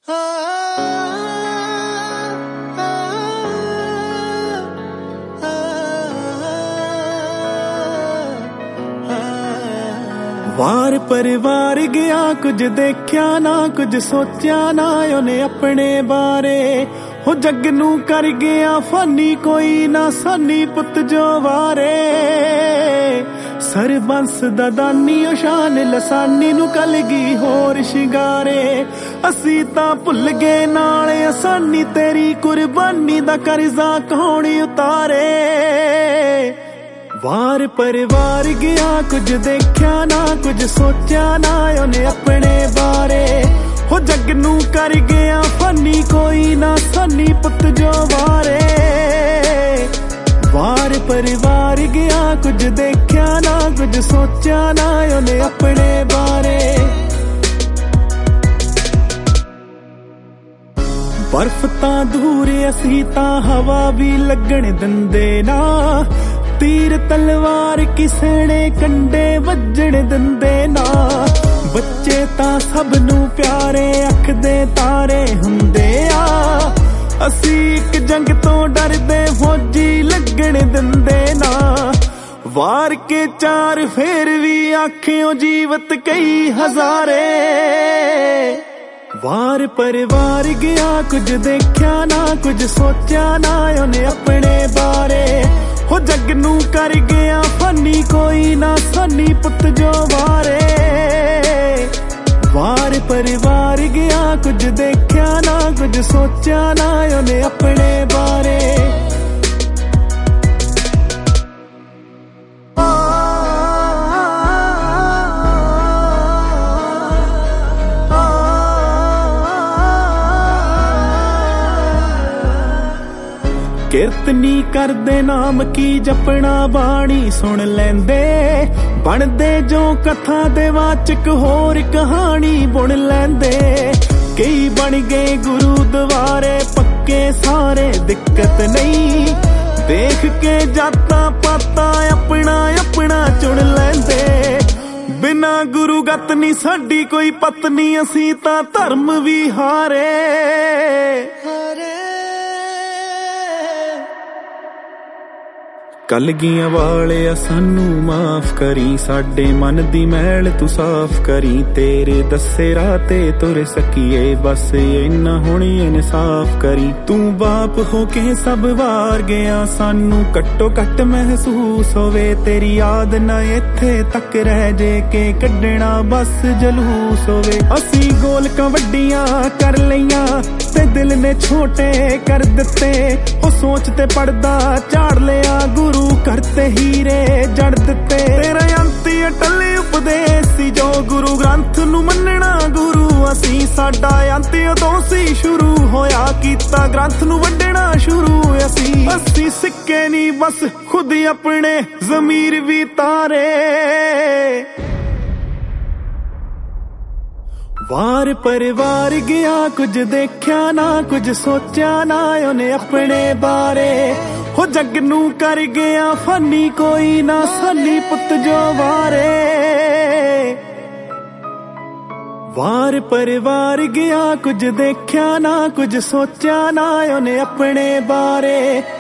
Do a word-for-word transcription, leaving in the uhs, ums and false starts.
वार परिवार गया कुछ देखा ना कुछ सोचा ना उन्हें अपने बारे हो जग नू कर गया फानी कोई ना सानी पुत जो वारे सरबंस दा दानी ओ शान लसानी नू कलगी होर शिंगारे असी तां भुल गए नाल आसानी तेरी कुर्बानी दा कर्जा कौन उतारे वार परिवार गया कुछ देखा ना कुछ सोचा ना उन्हें अपने बारे हो जग नू कर गया फानी कोई ना सानी पुत जो वारे वार परिवार गया कुछ देखा ना कुछ सोचा ना उन्हें अपने बारे बर्फ तां दूर असी तां हवा भी लगन दिंदे ना तीर तलवार किसे ने कंडे वजन दिंदे ना बच्चे तां सब नू प्यारे अख दे तारे हुंदे आ असी एक जंग तो डरदे फौजी लगन दिंदे ना वार के चार फेर भी आखियों जीवत कई हजारे वार परिवार गया कुछ देखा ना कुछ सोचा ना उन्हें अपने बारे हो जग नू कर गया फानी कोई ना सानी पुत जो वारे वार परिवार गया कुछ देखा ना कुछ सोचा ना उन्हें अपने बारे कीर्तनी करदे नाम की जपना बाणी सुन लेंदे बनदे जो कथा दे वाचक होर कहानी बुन लेंदे कई बन गए गुरु द्वारे पक्के सारे दिक्कत नहीं देख के जाता पाता अपना अपना चुन लेंदे बिना गुरु गत नी साडी कोई पत्नी असी तां धर्म भी हारे कलगियां वाले सानू माफ करी साडे मन दी मैल तू साफ करी तेरे दस्से राते तुर सकीए बस इन्ना हुणी इंसाफ करी तू बाप हो के सब वार गया सानू कट्टो कट्ट महसूस होवे तेरी याद ना इत्थे तक रह जे के कड्डना बस जलूस होवे असी गोलकां वड्डियां कर लईयां ते दिल ने छोटे कर दिते ओ सोच ते पड़दा झाड़ लिया गुरु करते हीरे जड़ दिते तेरा अंती अटली उपदेश सी जो गुरु ग्रंथ नू मनना गुरु असी साडा अंती उदों सी शुरू होया कीता ग्रंथ नू वंडना शुरू असी असी सिक्के नी बस खुद अपने ज़मीर भी तारे वार परिवार गया कुछ देखा ना कुछ सोचा ना उन्हें अपने बारे हो जग नू कर गया फानी कोई ना सानी पुत जो वारे वार परिवार गया कुछ देखा ना कुछ सोचा ना उन्हें अपने बारे